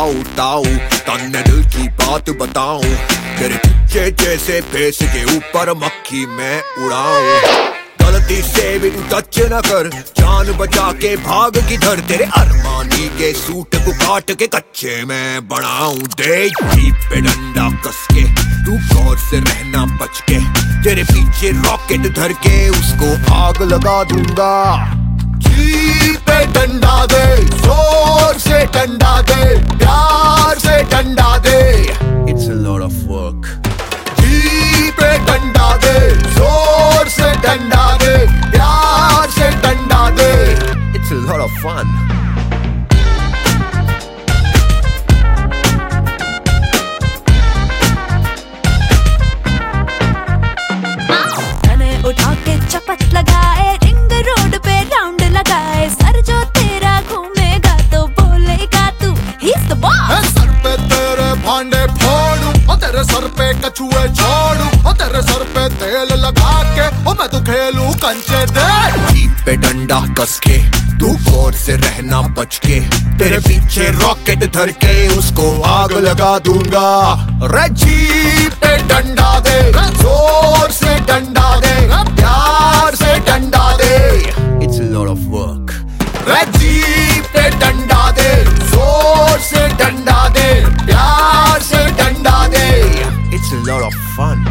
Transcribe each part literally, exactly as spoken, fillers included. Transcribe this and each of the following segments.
ताऊ ताऊ, तन्ने दिल की बात बताऊं, तेरे पीछे जैसे फेस के ऊपर मक्खी मैं उड़ाऊं। गलती से भी तू टच न कर, जान बचा के भाग किधर, तेरे अरमानी के सूट को काट के कच्चे मैं बनाऊं। दे जीप पे डंडा कस के, तू गौर से रहना बच के, तेरे पीछे रॉकेट धर के उसको आग लगा दूंगा। जीप पे डंडा दे, जोर से डंडा दे, प्यार से डंडा दे, It's a lot of work। Jeep पे डंडा दे, जोर से डंडा दे, प्यार से डंडा दे, It's a lot of fun। उठा के चपत लगाए, रिंग रोड पे राउंड लगाए, सर जो तेरा घूमेगा तो बोलेगा तू he's the boss। सर पे तेरे भांडे फोड़ूं, और तेरे सर पे कछुए छोड़ूं, और तेरे सर पे तेल लगा के और मैं तो खेलूं कंचे दे। जीप पे डंडा कस के, तू गौर से रहना बच के, तेरे पीछे रॉकेट धर के उसको आग लगा दूंगा। रे जीप पे डंडा दे, जोर से डंडा दे, प्यार से डंडा दे, It's a lot of work। रे जीप पे डंडा दे, जोर से डंडा दे, प्यार से डंडा दे, It's a lot of fun।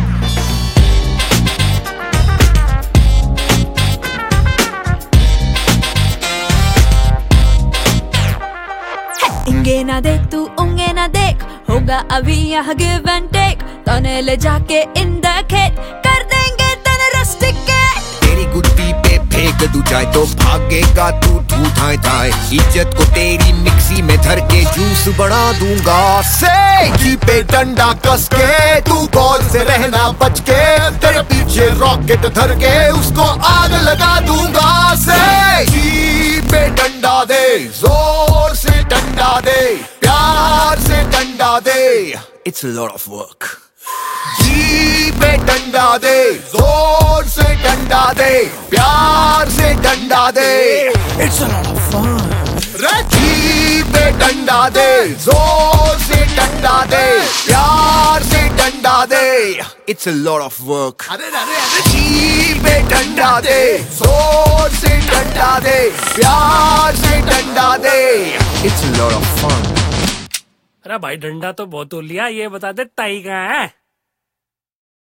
इंगे ना देख तू उंगे ना देख, होगा अभी यहाँ गिव एंड टेक, तने ले जाके इन द खेत कर देंगे तने रस्टिकेट। तेरी गुड्डी पे फेंक दूं चाहे तो भागेगा तू तू थाए थाए, इज्जत को तेरी मिक्सी में धर के जूस बना दूंगा। से जीप पे डंडा कस के, तू गौर से रहना बच के, तेरे पीछे रॉकेट धर के उसको आग लगा दूंगा। से जीप पे डंडा दे, जोर से डंडा दे, प्यार से डंडा दे, It's a lot of work। Jeep पे डंडा दे, जोर से डंडा दे, प्यार से डंडा दे, It's a lot of fun। रे जीप पे डंडा दे, जोर से डंडा दे, प्यार से डंडा दे, It's a lot of work। अरे अरे अरे जीप पे डंडा दे, जोर से डंडा दे, प्यार से डंडा दे, It's a lot of fun। अरे भाई डंडा तो बहुत हो लिया, ये बता दे ताई कहाँ है?